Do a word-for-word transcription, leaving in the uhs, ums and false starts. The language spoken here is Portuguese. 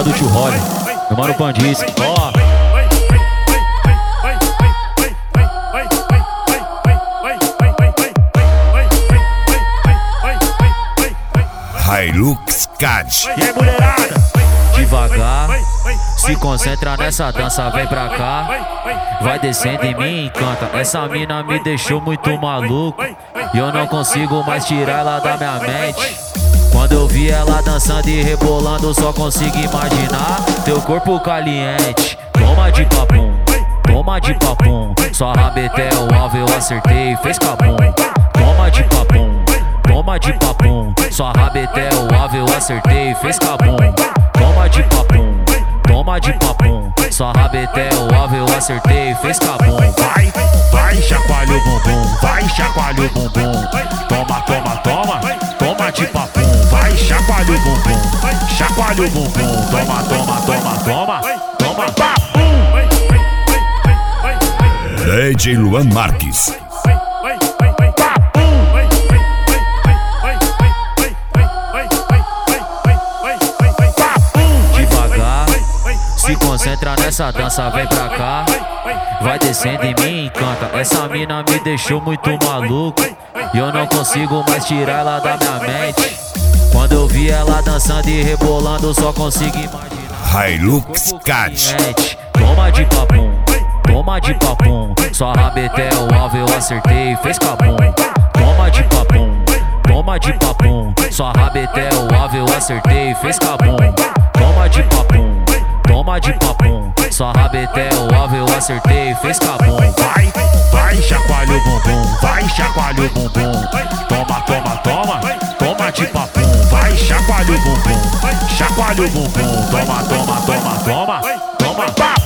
do tio Rolly, meu mano Pandice, ó. Hilux Cad. E aí, mulherada? Devagar, se concentra nessa dança, vem pra cá. Vai descendo e me encanta. Essa mina me deixou muito maluco e eu não consigo mais tirar ela da minha mente. Quando eu vi ela dançando e rebolando, só consigo imaginar teu corpo caliente. Toma de papum, toma de papum. Sua rabeta é o alvo, eu acertei, fez cabum. Toma de papum, toma de papum. Sua rabeta é o alvo, eu acertei, fez cabum. Toma de papum, toma de papum. Sua rabeta é o alvo, eu acertei, fez cabum. Vai, vai, chacoalha o bumbum, vai, chacoalha o bumbum. Toma, toma, toma, toma de papum. Vai, chacoalha o bumbum, chacoalha o bumbum. Toma, toma, toma, toma, toma papum. D J Luan Marques. Se concentra nessa dança, vem pra cá. Vai descendo e me encanta. Essa mina me deixou muito maluco e eu não consigo mais tirar ela da minha mente. Quando eu vi ela dançando e rebolando, só consigo imaginar Hilux Cad. Toma de papum, toma de papum. Sua rabeta é o alvo, eu acertei, fez cabum. Toma de papum, toma de papum. Sua rabeta é o alvo, eu acertei, fez cabum. Toma de papum, toma de papum. Sua rabeta é o alvo, eu acertei, fez cabum. Vai, vai, chacoalha o bumbum, vai, chacoalha o bumbum. Toma, toma, toma, toma de papum. Vai, chacoalha o bumbum, chacoalha o bumbum. Toma, toma, toma, toma, toma papum.